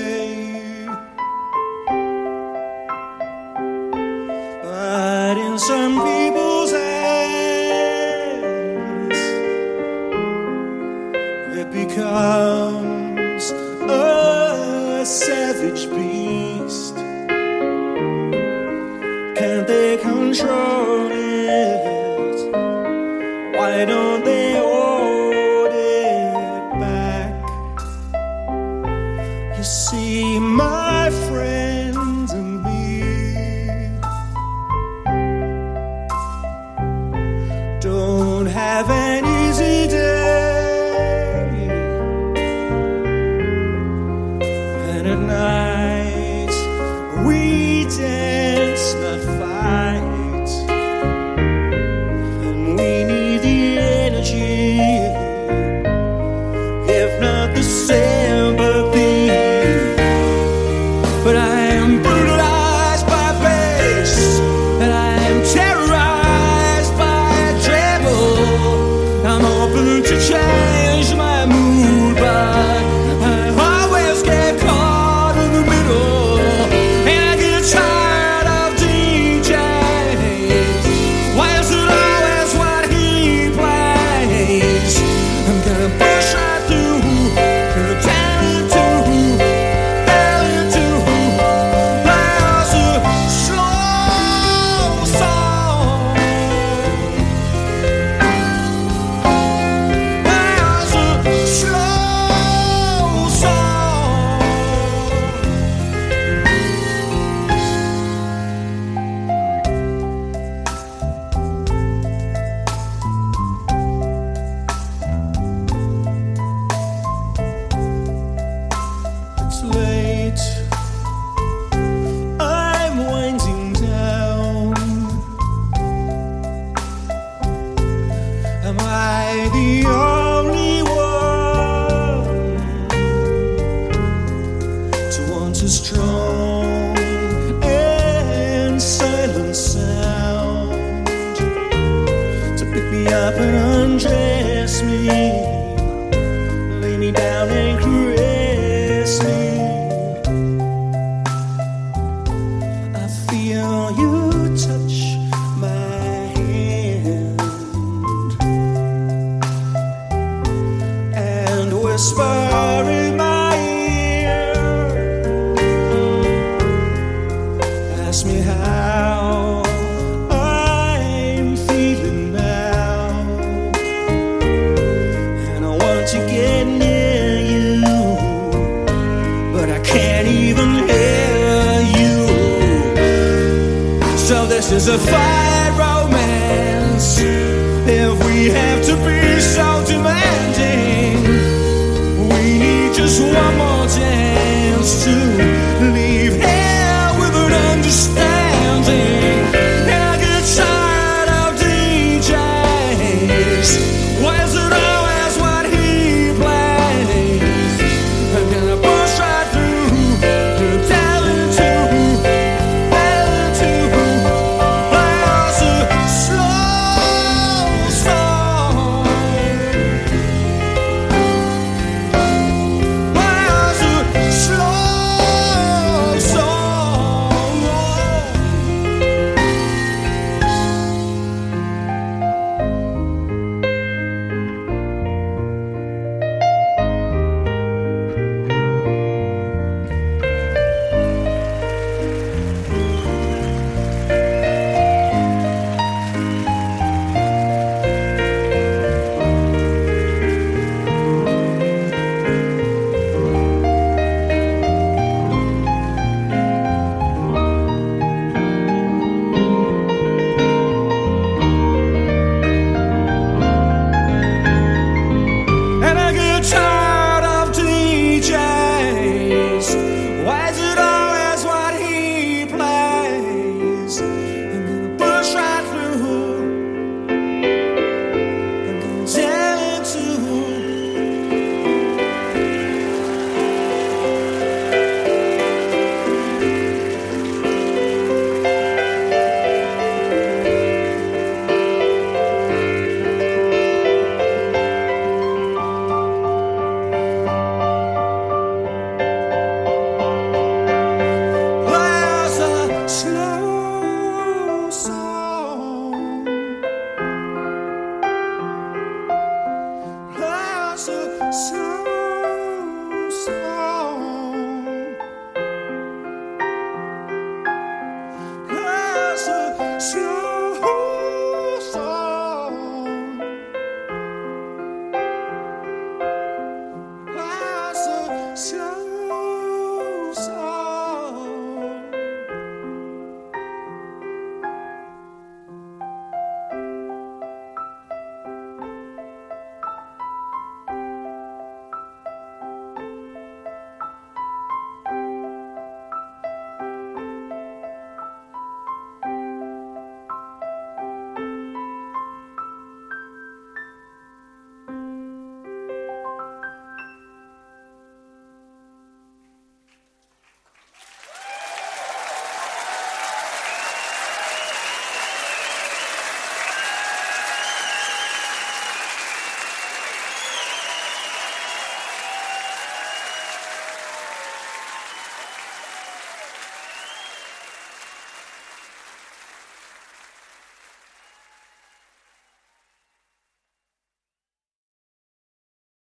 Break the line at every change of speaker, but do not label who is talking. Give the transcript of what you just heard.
way. But in some people's hands, it becomes a savage beast. Can't they control it? Why don't they hold it back? You see, my friends and me don't have an easy day, and at night we dance, not fight, and we need the energy, if not the sympathy. But I am brutalized by bass, and I am terrorized by treble. I'm open to change my mood, but I always get caught in the middle, and I get tired of DJs. Why is it always what he plays? I'm gonna push right through, gonna tell it to, tell it to. There's a slow song, there's a slow song. It's late, I'm winding down. Am I the only one to want a strong and silent sound to pick me up and undress me, lay me down and caress me? I feel you touch my hand and whisper in my ear, ask me how I'm feeling now, and I want to get near you, but I can't even hear you. So this is a fight